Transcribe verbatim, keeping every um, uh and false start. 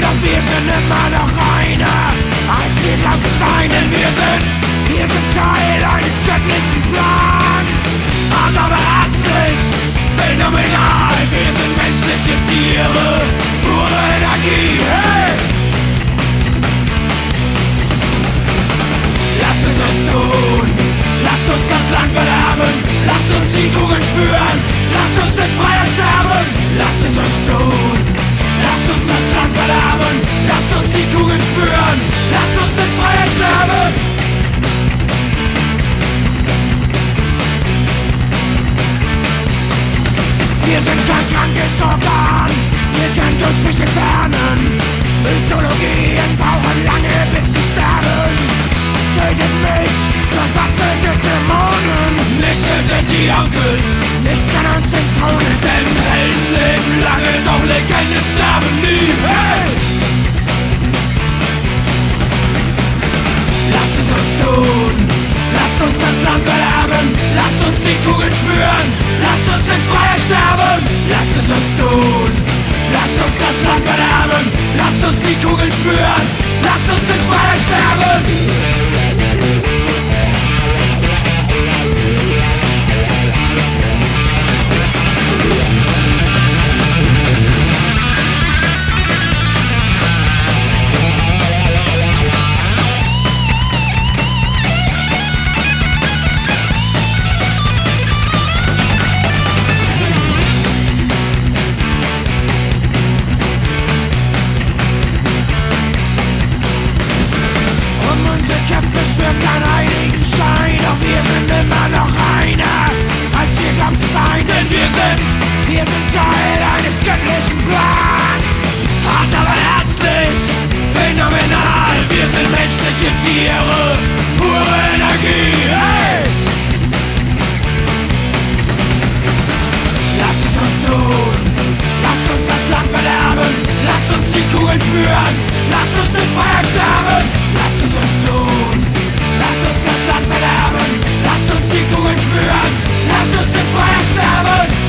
Doch wir sind immer noch einer als wir glaubt sein, denn wir sind, wir sind Teil eines göttlichen Plans. Hart aber herzlich, phänomenal, wir sind menschliche Tiere, pure Energie, hey! Lasst es uns tun, lasst uns das Land verderben, lasst uns die Kugeln spüren, lasst uns in Freiheit sterben, lasst es uns tun, lasst uns das Land verderben, lasst uns die Kugeln spüren, lasst uns in Freiheit sterben. Wir sind kein krankes Organ, ihr könnt uns nicht entfernen. Mythologien brauchen lange bis sie sterben. Tötet mich, doch was tötet Dämonen? Nicht tötet die Onkels, nicht kann uns entthronen. Denn Helden leben lange, doch Legenden sterben nie, hey! Lasst es uns tun, lasst uns das Land verderben, lasst uns die Kugeln spüren, lasst uns in Freiheit sterben. Lasst es uns tun, lasst uns das Land verderben, lasst uns die Kugeln spüren, lasst uns in Freiheit sterben. Tiere, pure Energie, hey! Lasst es uns tun, lasst uns das Land verderben, lasst uns die Kugeln spüren, lasst uns in Freiheit sterben. Lasst es uns tun, lasst uns das Land verderben, lasst uns die Kugeln spüren, lasst uns in Freiheit sterben.